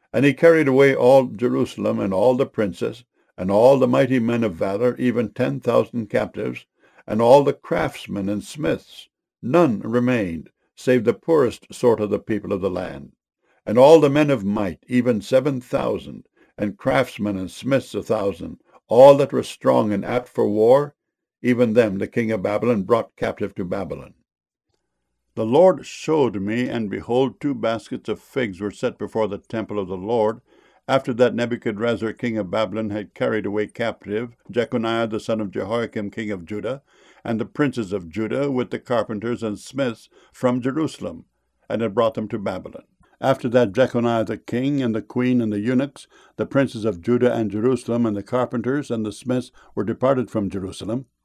And he carried away all Jerusalem, and all the princes, and all the mighty men of valor, even 10,000 captives, and all the craftsmen and smiths. None remained, save the poorest sort of the people of the land. And all the men of might, even 7,000, and craftsmen and smiths 1,000, all that were strong and apt for war, even them the king of Babylon brought captive to Babylon. The Lord showed me, and behold, 2 baskets of figs were set before the temple of the Lord, after that Nebuchadrezzar king of Babylon had carried away captive Jeconiah the son of Jehoiakim king of Judah, and the princes of Judah with the carpenters and smiths from Jerusalem, and had brought them to Babylon. After that Jeconiah the king, and the queen, and the eunuchs, the princes of Judah and Jerusalem, and the carpenters and the smiths were departed from Jerusalem.